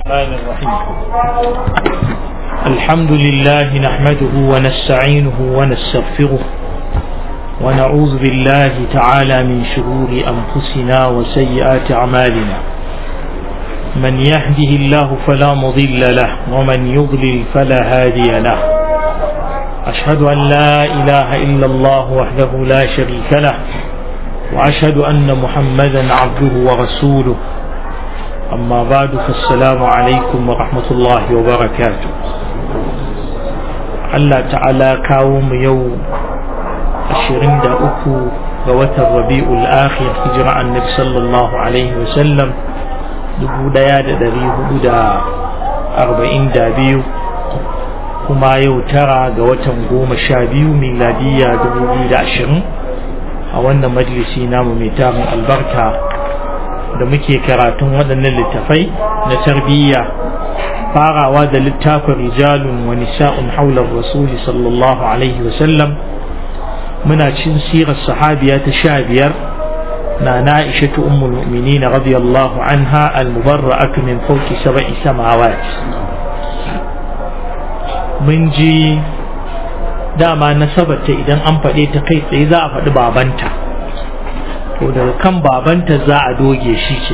الرحمن الرحيم. الحمد لله نحمده ونستعينه ونستغفره ونعوذ بالله تعالى من شرور أنفسنا وسيئات أعمالنا. من يهده الله فلا مضل له ومن يضلل فلا هادي له. أشهد أن لا إله إلا الله وحده لا شريك له وأشهد أن محمدا عبده ورسوله. أما بعد فالسلام عليكم ورحمة الله وبركاته. الله تعالى كاوم يوم 23 غوة الربيع الآخر هجرة النبي صلى الله عليه وسلم 1442 kuma yau tara ga watan 12 miladiya 2020 a wannan majalisi namu mai tarin albarka da muke karatun waɗannan littafai na tarbiyya, farawa da littafin rijalun wa nisa'un haular rasuli sallallahu alaihi wasallam. muna cin sirar sahabiya ta 15 na Aisha ummul mu'minin radiyallahu anha al-mubarra'atu min fawqi 7 samawat. mun ji dama nasabarta idan an faɗe ta kai tsaye za a faɗi babanta, to daga kan babanta za a doge shi ke.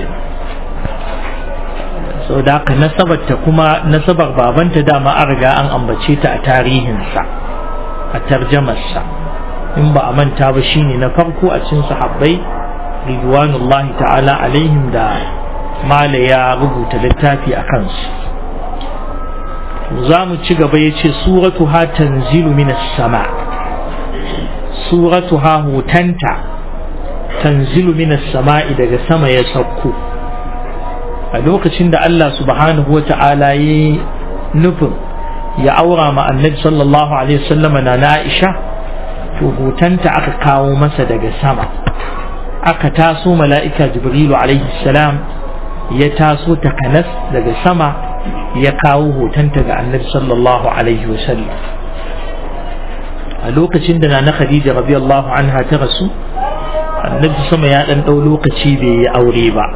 sau da haka nasabarta kuma nasabar babanta dama an riga an ambace ta a tarihinsa, a tarjamarsa. in ba a manta ba shine na farko a cikin sahabbai ridwanullahi ta'ala alaihim da mala ya rubuta littafi a kansu. za mu ci gaba ya ce suratuha tanzilu minas sama. suratuha hutanta tanzilu minas sama'i daga sama ya sauko a lokacin da Allah subhanahu wa ta'ala ya nufin ya aura ma annabi sallallahu alaihi wasallam na Aisha, to hutanta aka kawo masa daga sama. aka taso mala'ika Jibrilu alaihi salam ya taso takanas daga sama ya kawo hotonta ga annabi sallallahu alaihi wasallam. a lokacin da na Khadija radiyallahu anha ta rasu, annabi sama ya dan dau lokaci bai yi aure ba,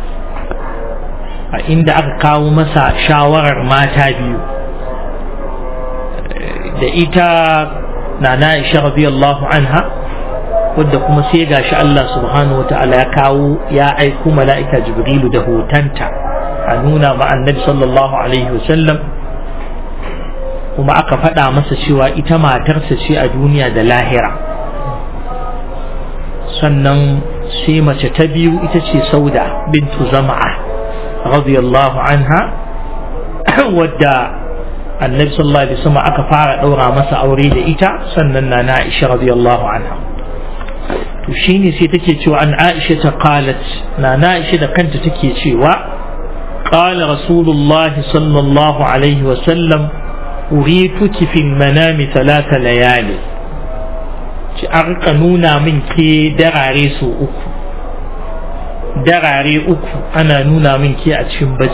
a inda aka kawo masa shawarar mata biyu da ita na Aisha radiyallahu anha, wadda kuma sai gashi Allah subhanahu wataala ya kawo ya aiko mala'ika Jibrilu da hotonta a nuna ma annabi sallallahu alaihi wasallam, kuma aka faɗa masa cewa ita matarsa ce a duniya da lahira. sannan sai mace ta biyu ita ce Sauda bintu Zama'a radiyallahu anha, wadda annabi sallallahu alaihi wasallam aka fara daura masa aure da ita, sannan na Aisha radiyallahu anha. to shine sai take cewa an Aisha ta qalat, na Aisha da kanta take cewa قال رسول الله صلى الله عليه وسلم أريتك في المنام 3 ليالي. أرقنونا من كي دراري سو أكو، دراري أكو أنا نونا من كي أتشنبج.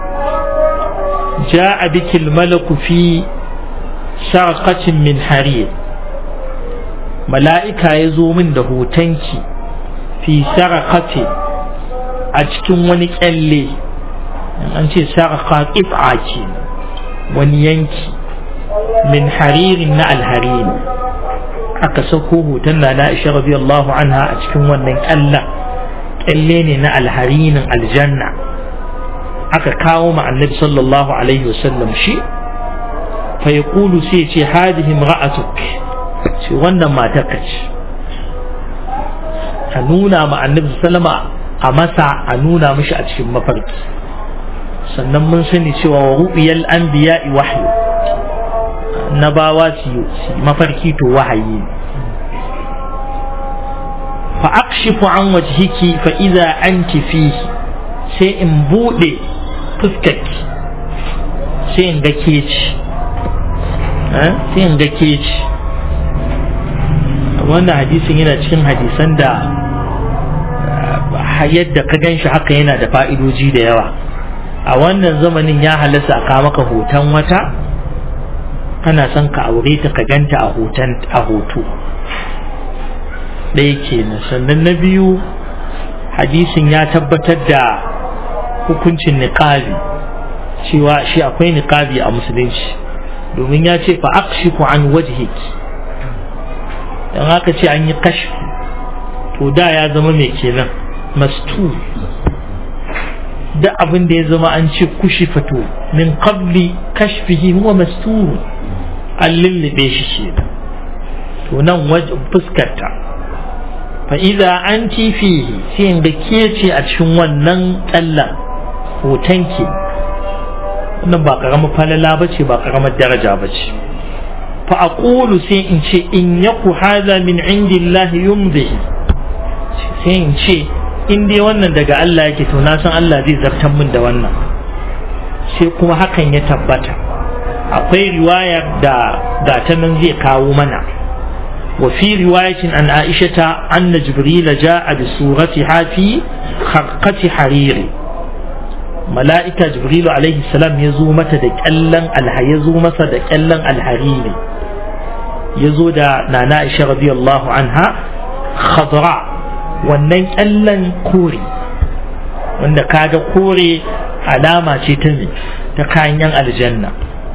جاء بك الملك في سرقة من حرير. ملائكة يزو من ده تنكي في سرقة أتشكن ونك ألي. an ce sarqa qit'a ce, wani yanki min haririn na alharin. aka sako hoton na Aisha radiyallahu anha a cikin wannan kalle ne na alharinin aljanna, aka kawo ma annabi sallallahu alaihi wasallam shi. fa yaqulu sai ce hadihi imra'atuk, ce wannan matarka ce. a nuna ma annabi sallama a masa a nuna mishi a cikin mafarki. sannan mun sani cewa wa ru'yal anbiya'i wahyu, nabawa su mafarki to wahayi. fa akshifu an wajhiki fa idza anti fihi, sai in bude fuskarki sai in ga keci, sai in ga keci. wannan hadisin yana cikin hadisan da yadda ka ganshi haka yana da fa'idoji da yawa. a wannan zamanin ya halasta a kawo maka hoton wata, kana son ka aure ta ka ganta a hoto ɗaya kenan. sannan na biyu, hadisin ya tabbatar da hukuncin niqabi, cewa shi akwai niqabi a musulunci domin ya ce fa aqshifu an wajhiki dan haka ce an yi kashfi to da ya zama mai kenan mastur da abin da ya zama an ce kushifatu min qabli kashfihi huwa mastur an lullube shi kenan to nan fuskarta fa idza anti fihi sai in ga ke ce a cikin wannan tsallan hotonki wannan ba karamar falala bace ba karamar daraja bace fa aqulu sai in ce in yaku hadha min indillahi yumdihi sai in ce in dai wannan daga Allah yake to na san Allah zai zartar min da wannan sai kuma hakan ya tabbata akwai riwayar da gata nan zai kawo mana وفي رواية عن عائشة أن جبريل جاء بصورتها في خرقة حرير ملائكة جبريل عليه السلام يزومة يزومة دكالن الحرير يزود نانا عائشة رضي الله عنها خضراء wannan kyallan kore wanda kaga kore alama ce ta kayan aljanna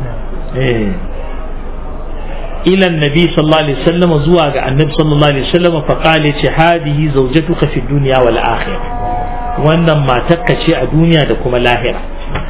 إلى النبي صلى الله عليه وسلم زواج النبي صلى الله عليه وسلم فقال هذه زوجتك في الدنيا والآخرة وأن ما تكشي الدنيا دكما الآخرة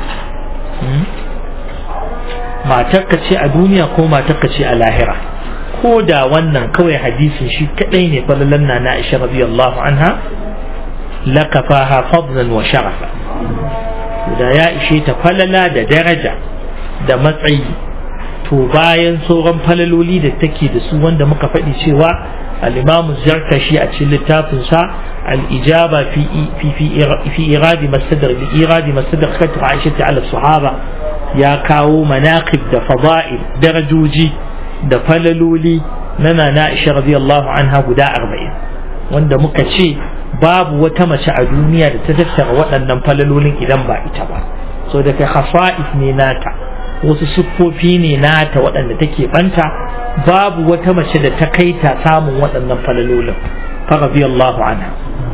ما تكشي الدنيا كما تكشي الآخرة كودا وأن كوي حديث شيء كأين فللنا عائشة رضي الله عنها لكفاها فضلا وشرفا ودا يا إشي تفللا دا درجة دا متعي to bayan sauran falaloli da take da su wanda muka faɗi cewa al-Imam Zarkashi a cikin littafin sa al-Ijaba fi iradi masdar li iradi masdar khat Aisha ala sahaba ya kawo manaqib da fada'il darajoji da falaloli na Nana Aisha radiyallahu anha guda 40 wanda muka ce babu wata mace a duniya da ta tattara waɗannan falalolin idan ba ita ba so da kai khasa'is ne nata wasu siffofi ne nata waɗanda take banta babu wata mace da ta kai ta samun waɗannan falalolin fa radiyallahu anha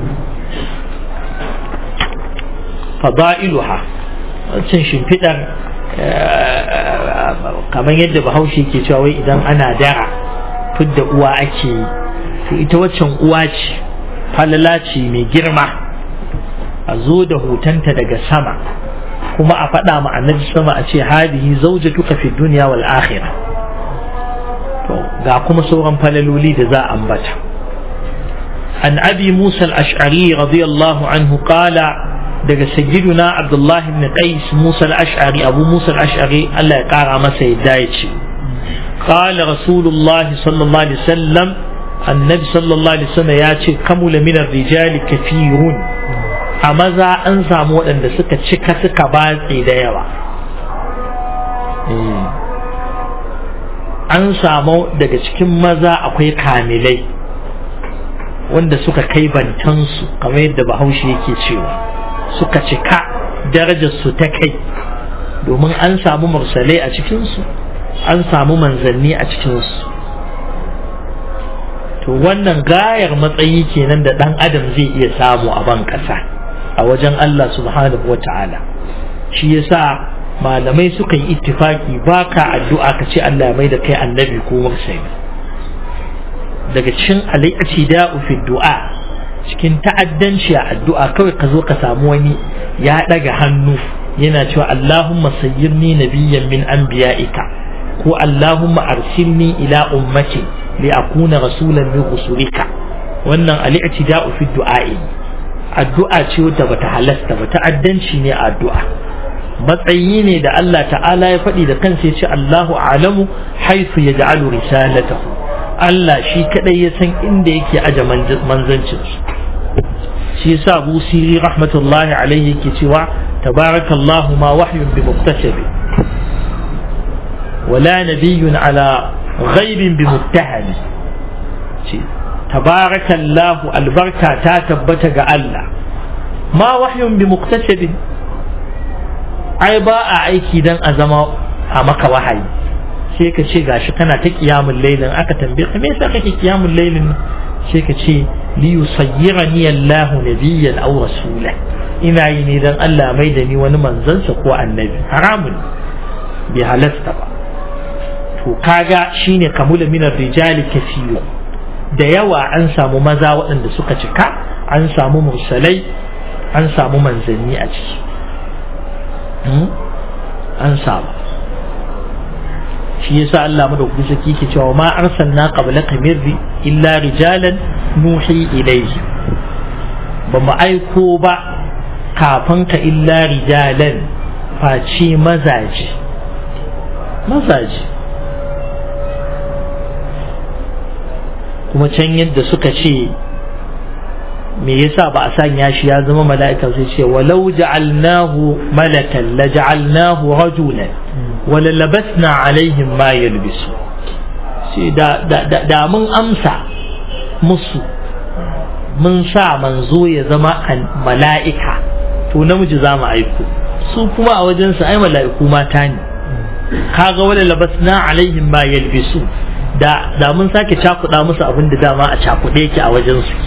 fada'iluha wancan shimfidar kamar yadda bahaushe ke cewa wai idan ana dara fidda uwa ake yi to ita waccan uwa ce falala ce mai girma a zo da hotonta daga sama kuma a faɗa ma annabi sama a ce hadihi zawjatuka fi dunya wal akhirah to ga kuma sauran falaloli da za a ambata an abi musa al-ash'ari radiyallahu anhu qala daga sayyiduna abdullah ibn qais musa al-ash'ari abu musa al-ash'ari Allah ya kara masa yadda ya ce qala rasulullahi sallallahu alaihi wasallam annabi sallallahu alaihi wasallam ya ce kamula min ar-rijali kathirun a maza an samu waɗanda suka cika suka batse da yawa an samu daga cikin maza akwai kamilai wanda suka kai bantansu kamar yadda bahaushe yake cewa suka cika darajarsu ta kai domin an samu mursalai a cikinsu an samu manzanni a cikinsu to wannan gayar matsayi kenan da ɗan adam zai iya samu a ban ƙasa a wajen Allah subhanahu wata'ala shi yasa malamai suka yi ittifaki baka addu'a ka ce Allah mai da kai annabi ko mursali daga cikin al-i'tida'u fi du'a cikin ta'addanci a addu'a kawai ka zo ka samu wani ya daga hannu yana cewa Allahumma sayyirni nabiyyan min anbiya'ika ko Allahumma arsilni ila ummati li akuna rasulan min rusulika wannan al-i'tida'u fi du'a'i addu'a ce wadda bata halasta ba ta'addanci ne a addu'a matsayi ne da Allah ta'ala ya faɗi da kansa ya ce Allahu a'lamu haythu yaj'alu risalatahu Allah shi kadai ya san inda yake aje manzancin shi yasa Abu Siri rahmatullahi alaihi yake cewa tabarakallahu ma wahyun bi muktasabi wala nabiyyun ala ghaibin bi muttahami tabarakallahu albarka ta tabbata ga Allah ma wahyun bi muktasabin ai ba a aiki dan a zama a maka wahayi sai ka ce gashi kana ta qiyamul lailin aka tambaye ka me yasa kake qiyamul lailin sai ka ce li yusayyirani Allah nabiyyan aw rasulan ina yi ne dan Allah mai da ni wani manzansa ko annabi haramun bai halasta ba to kaga shine kamula minar rijali kasiyo da yawa an samu maza waɗanda suka cika an samu mursalai an samu manzanni a ciki an samu shi yasa Allah madaukaki saki yake cewa ma arsalna qablaka min illa rijalan nuhi ilayhi ba mu aiko ba kafin ka illa rijalan face mazaje kuma can yadda suka ce me yasa ba a sanya shi ya zama mala'ika sai ce walau ja'alnahu malakan la ja'alnahu rajulan wala labasna alaihim ma yalbisu sai da mun amsa musu mun sa manzo ya zama mala'ika to namiji za mu aiko su kuma a wajen su ai mala'iku mata ne kaga wala labasna alaihim ma yalbisu da mun sake cakuɗa musu abin da dama a cakuɗe yake a wajen su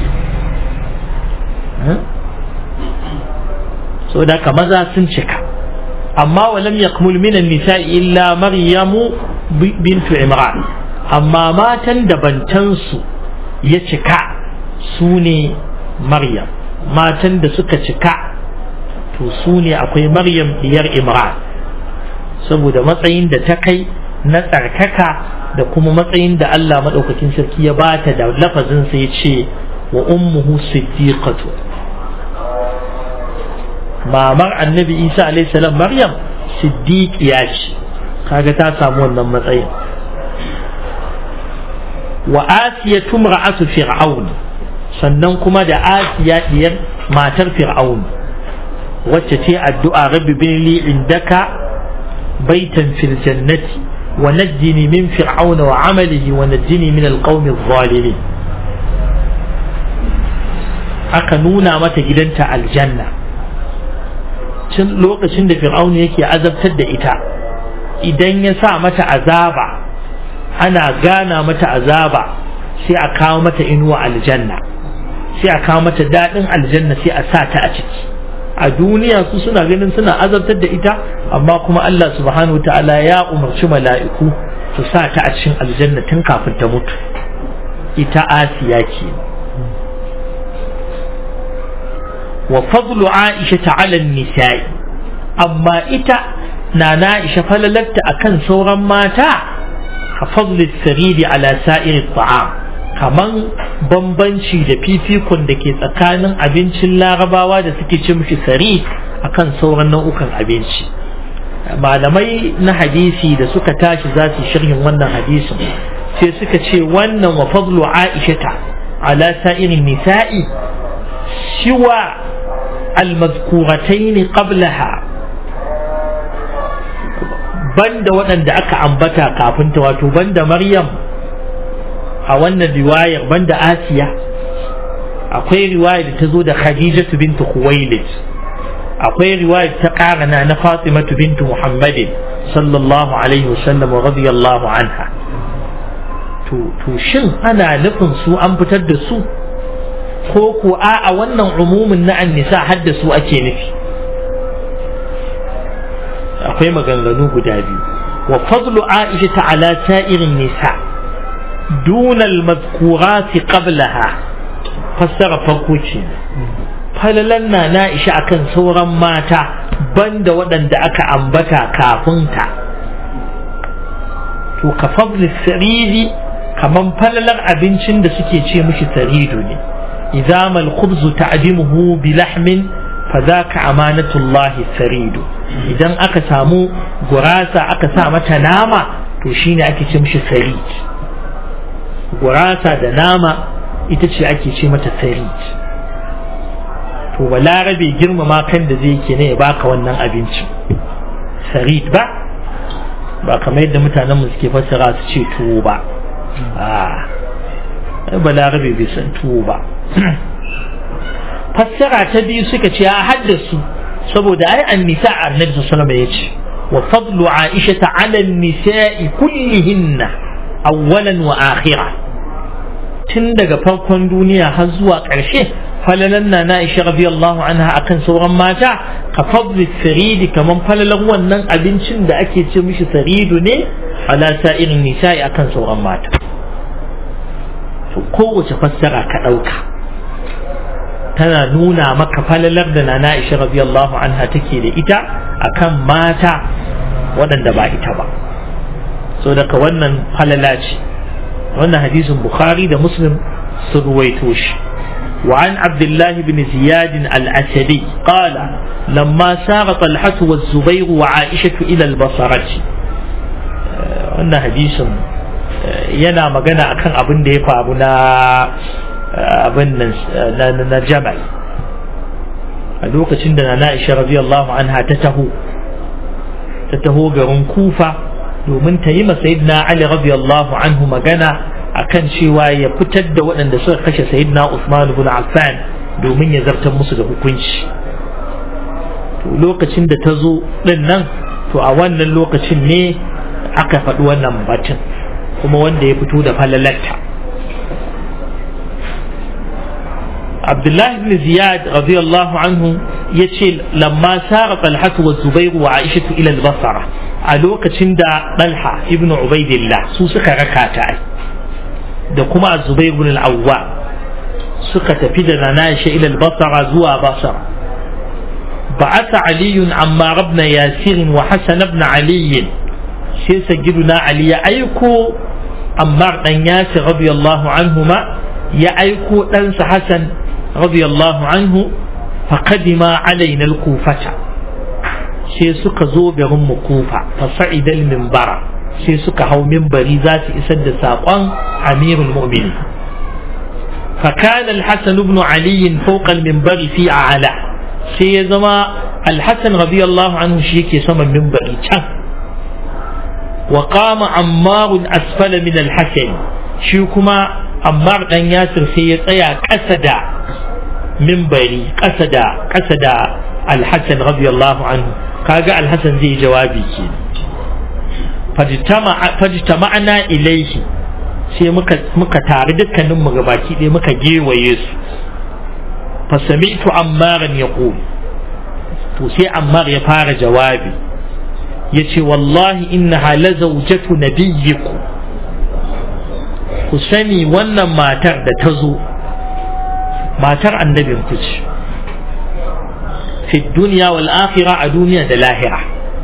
so da ka maza sun cika amma walam yakmul min an-nisa'i illa maryamu bintu imran amma matan da bantansu ya cika su ne maryam matan da suka cika to su ne akwai maryam diyar imran saboda matsayin da ta kai na tsarkaka da kuma matsayin da Allah madaukakin sarki ya bata da lafazin sa yace wa ummuhu siddiqatu mamar annabi isa alayhi salam maryam siddiqiya ce kaga ta samu wannan matsayin wa asiya tumra'atu fir'aun sannan kuma da asiya diyar matar fir'aun wacce ce addu'a rabbi bin li indaka baitan fil jannati wa najjini min fir'auna wa amalihi wa najjini min alqawmi adh-dhalimin aka nuna mata gidanta aljanna cin lokacin da fir'auna yake azabtar da ita idan ya sa mata azaba ana gana mata azaba sai a kawo mata inuwa aljanna sai a kawo mata daɗin aljanna sai a sa ta a ciki a duniya su suna ganin suna azabtar da ita amma kuma Allah subhanahu wa ta'ala ya umarci mala'iku su sa ta a cikin aljanna tun kafin ta mutu ita asiya ke wa fadlu aisha ala nisa'i amma ita na Aisha falalarta akan sauran mata ka fadli saridi ala sa'iri ta'am kaman bambanci da fifikon da ke tsakanin abincin larabawa da suke ci mishi sarid akan sauran nau'ukan abinci malamai na hadisi da suka tashi za su sharhin wannan hadisin sai suka ce wannan wa fadlu aishata ala sa'irin nisa'i shiwa al-madhkuratayn qablaha banda waɗanda aka ambata kafin ta wato banda Maryam a wannan riwayar banda Asiya akwai riwaya da ta zo da Khadijatu bintu Khuwailid akwai riwaya ta karana na Fatimatu bintu Muhammadin sallallahu alaihi wasallam wa radiyallahu anha to shin ana nufin su an fitar da su ko ko a wannan umumin na annisa hadda su ake nufi akwai maganganu guda biyu wa fadlu aisha ala sa'irin nisa duna al-madhkurat qablaha fassara farko ce falalan na Aisha akan sauran mata banda waɗanda aka ambata kafin ta to ka fadli saridi kaman falalar abincin da suke ce mishi saridu ne idza mal khubzu ta'dimuhu bi lahmin fadhaka amanatullahi saridu idan aka samu gurasa aka sa mata nama to shine ake ce mishi sarid gurasa da nama ita ce ake ce mata sarid to balarabe girmama kan da zai ke ne ya baka wannan abincin sarid ba kamar yadda mutanen mu suke fassara su ce tuwo ba balarabe bai san tuwo ba fassara ta biyu suka ce a haddasu saboda ai annisa annabi sallallahu alaihi wasallam yace wa fadlu aisha ala an-nisa'i kullihinna awwalan wa akhira tun daga farkon duniya har zuwa ƙarshe falalan na Aisha radiyallahu anha akan sauran mata ka fadli saridi kaman falalan wannan abincin da ake ce mishi saridu ne ala sa'irin nisa'i akan sauran mata. To kowace fassara ka ɗauka tana nuna maka falalar da na Aisha radiyallahu anha take da ita akan mata waɗanda ba ita ba. So daga wannan falala ce. wannan hadisin Bukhari da Muslim sun ruwaito shi. وعن عبد الله بن زياد الأسدي قال لما سار طلحة والزبير وعائشة إلى البصرة wannan hadisin yana magana akan abin da ya faru na abin nan na Jamal a lokacin da Nana Aisha radiyallahu anha ta taho garin Kufa domin ta yi ma Sayyidina Ali radiyallahu anhu magana akan cewa ya fitar da waɗanda suka kashe Sayyidina Uthman ibn Affan domin ya zartar musu da hukunci. To lokacin da ta zo din nan, to a wannan lokacin ne aka faɗi wannan batun kuma wanda ya fito da falalarta. Abdullahi ibn Ziyad radiyallahu anhu yace lamma sara Talha wa Zubair wa Aisha ila al-Basra, a lokacin da Talha ibn Ubaidillah su suka raka ta da kuma Zubair ibn al-Awwa suka tafi da Nana Aisha ila al-Basra zuwa Basra. بعث علي عمار بن ياسر وحسن بن علي sai sayyiduna Ali ya aiko Ammar dan Yasir radiyallahu anhuma ya aiko ɗansa Hassan radiyallahu anhu faqadima alaina al-Kufata, sai suka zo garin mu Kufa fa sa'ida al-minbara, sai suka hau minbari za su isar da saƙon Amirul Mu'minin. fa kana al-Hasan ibn Ali fawqa al-minbari fi a'la, sai ya zama al-Hasan radiyallahu anhu shi yake saman minbari can. وقام عمار أسفل من الحسن، شو كما عمار دان ياسر سيطيع قصد منبري قصد الحسن رضي الله عنه، كاجا الحسن زي جوابي كين. فاجتمعنا إليه، sai muka tare dukkanin mu gabaki ɗaya muka gewaye su. fa sami'tu ammaran yaqul, to sai ammar ya fara jawabi yace wallahi innaha la zawjatu nabiyyikum, ku sani wannan matar da ta zo matar annabin ku ce, fi dunya wal akhirah, a duniya da lahira.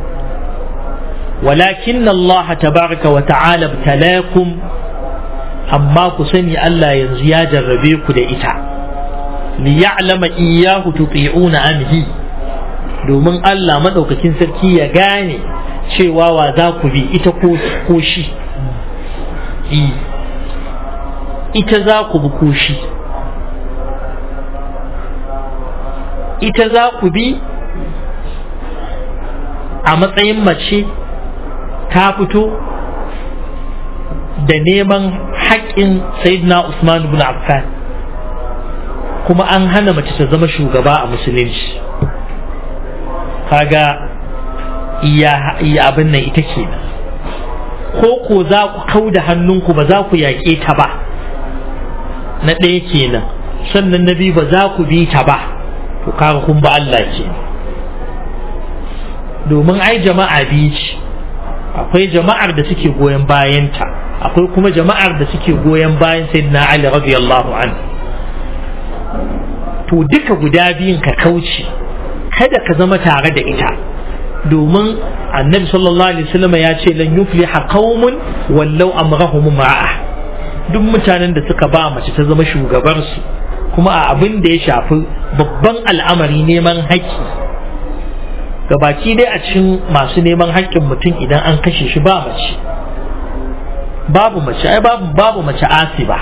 walakin Allah tabaraka wa ta'ala ibtalakum, amma ku sani Allah yanzu ya jarrabe ku da ita, li ya'lama iyyahu tuti'una amhi, domin Allah madaukakin sarki ya gane cewa wa za ku bi, ita ko shi. Ita za ku bi ko shi, ita za ku bi a matsayin mace ta fito da neman haƙƙin Sayyidina Usman ibn Affan, kuma an hana mace ta zama shugaba a musulunci. kaga iya abin nan ita ke nan, ko za ku kau da hannunku ba za ku yaƙe ta ba, na ɗaya kenan. sannan na biyu ba za ku bi ta ba, to kaga kun ba Allah ke. domin ai jama'a biyu ce, akwai jama'ar da suke goyon bayanta, akwai kuma jama'ar da suke goyon bayan Sayyidina Ali radiyallahu anhu. to duka guda biyun ka kauce, kada ka zama tare da ita, domin annabi sallallahu alaihi wasallam ya ce lan yufliha qaumun wallau amrahum ma'a, duk mutanen da suka ba mace ta zama shugabar su kuma a abin da ya shafi babban al'amari neman haƙƙi, gabaki dai a cikin masu neman haƙƙin mutum idan an kashe shi ba mace, babu mace, ai babu mace asiba.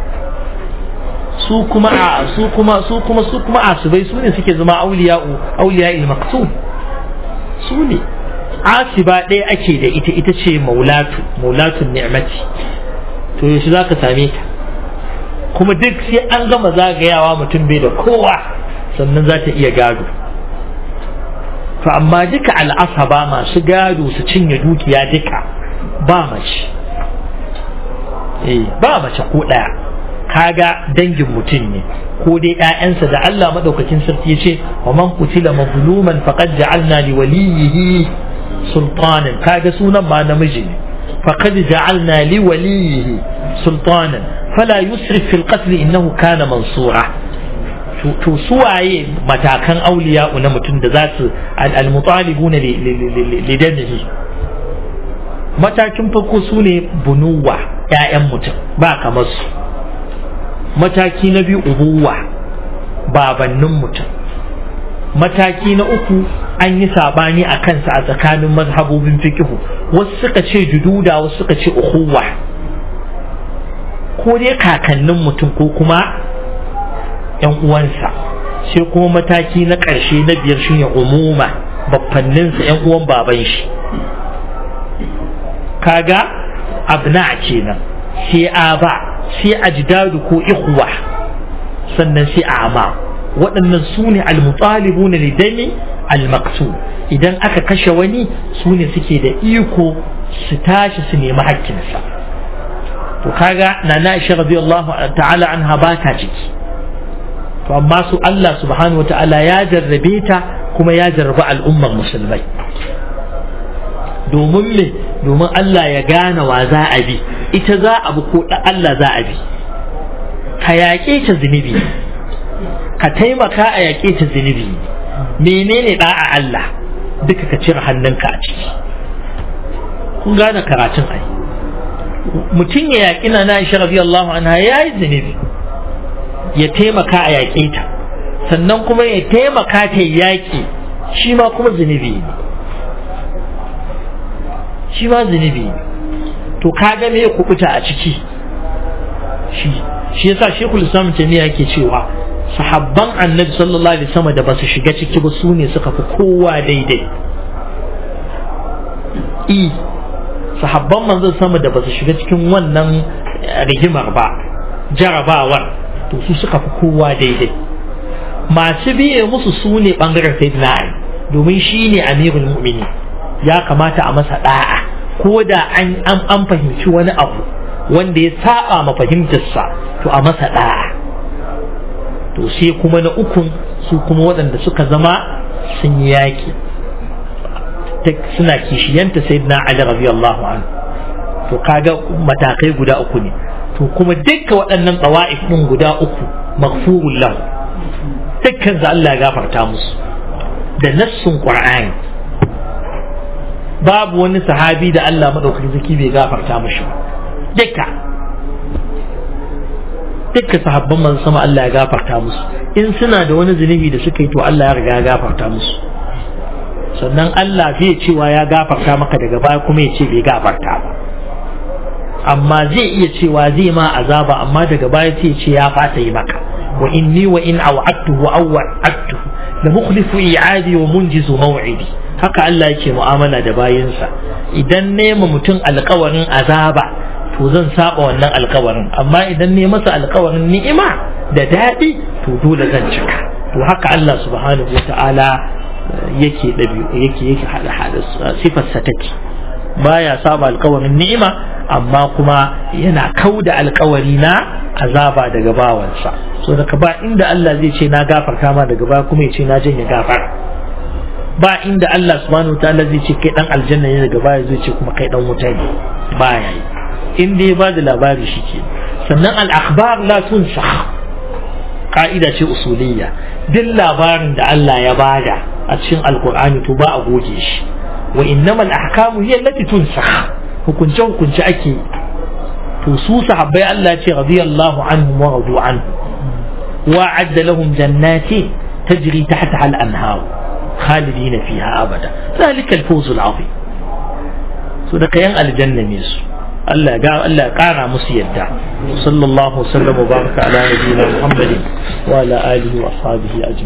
su kuma asibai su ne suke zama auliya il-maqsud, su ne. asiba ɗaya ake da ita ce maulatun ni'mati, to yaushe za ka same ta? kuma duk sai an gama zagayawa mutum bai da kowa sannan za ta iya gado. to amma duka al'asaba masu gado su cinye dukiya duka ba mace, ba mace ko ɗaya. kaga dangin mutum ne ko dai ƴaƴansa da Allah madaukakin sarki yace wa man qutila mazluman faqad ja'alna li waliyhi sultanan, kaga sunan ma namiji ne, faqad ja'alna li waliyhi sultanan fala yusrif fil qatl innahu kana mansura. to suwaye matakan auliya na mutum da za su al-mutalibuna li damihi? matakin farko su ne bunuwa, ƴaƴan mutum ba kamar su. mataki na biyu ubuwa, babannin mutum. mataki na uku an yi sabani a kansa a tsakanin mazhabobin fiqh, wasu suka ce jududa, wasu suka ce ukhuwa, ko dai kakannin mutum ko kuma ƴan uwansa. sai kuma mataki na ƙarshe na biyar shine umuma, baffanninsa ƴan uwan baban shi. kaga abna kenan, sai aba, sai ajdadu ko ikhwa, sannan sai a'ma. waɗannan su ne almutalibuna lidami almaqtul. idan aka kashe wani su ne suke da iko su tashi su nemi haƙƙinsa. to kaga nana Aisha radiyallahu ta'ala anha ba ta ciki, to amma su Allah subhanahu wata'ala ya jarrabe ta kuma ya jarraba al'ummar musulmai. domin Allah ya gane wa za a bi, ita za a bi ko Allah za a bi. ka yaƙe ta zunubi, ka taimaka a yaƙe ta zunubi. menene da'a Allah? duka ka cire hannunka a ciki. kun gane karatun ai. mutum ya yaƙi na Aisha radiyallahu anha yayi zunubi, ya taimaka a yaƙe ta, sannan kuma ya taimaka ta yaƙi, shi ma kuma zunubi ne, shi ma zunubi ne. to kaga me ya kubuta a ciki? shi yasa Sheikhul Islam Taymiyyah yake cewa sahabban Annabi sallallahu alaihi wasallam da basu shiga ciki ba su ne suka fi kowa daidai. sahabban manzon sama da basu shiga cikin wannan rigimar ba, jarabawar, to su suka fi kowa daidai. masu biye musu su ne bangaren Sayyidina Ali, domin shi ne amirul mu'minin, ya kamata a masa da'a ko da an fahimci wani abu wanda ya saba ma fahimtarsa, to a masa da'a. to sai kuma na ukun su kuma waɗanda suka zama sun yi yaƙi, suna kishiyanta Sayyidina Ali radiyallahu anhu. to kaga matakai guda uku ne. to kuma dukkan waɗannan tsawa'if ɗin guda uku maghfurul lahu, dukkan za Allah ya gafarta musu da nassun Qur'ani. babu wani sahabi da Allah madaukakin zaki bai gafarta mishi ba. dukka sahabban manzo sama Allah ya gafarta musu. in suna da wani zunubi da suka yi, to Allah ya riga ya gafarta musu. sannan Allah bai cewa ya gafarta maka daga baya kuma ya ce bai gafarta ba. amma zai iya cewa zai ma azaba, amma daga baya sai ya ce ya fata yi maka. wa inni wa in aw'adtuhu aw wa'adtuhu la mukhlifu i'adi wa munjizu maw'idi. haka Allah yake mu'amala da bayinsa. idan nema mutum alƙawarin azaba, to zan saba wannan alƙawarin, amma idan ne masa alƙawarin ni'ima da daɗi, to dole zan cika. to haka Allah subhanahu wata'ala yake hada sifarsa take. baya saba alƙawarin ni'ima, amma kuma yana kauda alƙawari na azaba daga bawansa. so daga ba inda Allah zai ce na gafarta ma daga baya kuma ya ce na janye gafara. ba inda Allah subhanahu wataala zai ce kai dan aljanna ne daga baya zai ce kuma kai dan wuta ne. baya yi. in dai ba da labari shike. sannan al-akhbar la tunsakh, ka'ida ce usuliyya. duk labarin da Allah ya bada a cikin alqur'ani to ba a goge shi. wa innamal ahkamu hiya allati tunsakh, hukunce ake. to su sahabbai Allah ya ce radiyallahu anhum wa radu anhu wa adda lahum jannatin tajri tahtaha al-anhar khalidina fiha abada, zalika al-fawz al-azim. so da kayan aljanna ne su. Allah ya kara musu yadda. sallallahu alaihi wa sallam wa baraka ala nabiyyina Muhammadin wa ala alihi wa ashabihi ajma'in.